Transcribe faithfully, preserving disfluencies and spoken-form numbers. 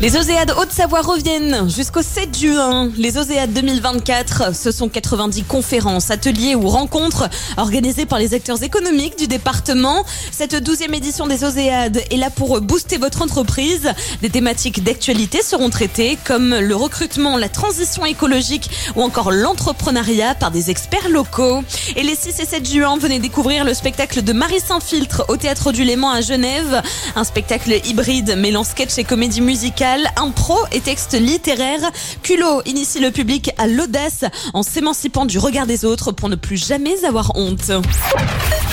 Les Oséades Haute-Savoie reviennent jusqu'au sept juin. Les Oséades deux mille vingt-quatre, ce sont quatre-vingt-dix conférences, ateliers ou rencontres organisées par les acteurs économiques du département. Cette douzième édition des Oséades est là pour booster votre entreprise. Des thématiques d'actualité seront traitées comme le recrutement, la transition écologique ou encore l'entrepreneuriat par des experts locaux. Et les six et sept juin, venez découvrir le spectacle de Marie Saint-Filtre au Théâtre du Léman à Genève. Un spectacle hybride mêlant sketch et comédie musicale, impro et texte littéraire. Culot initie le public à l'audace en s'émancipant du regard des autres pour ne plus jamais avoir honte.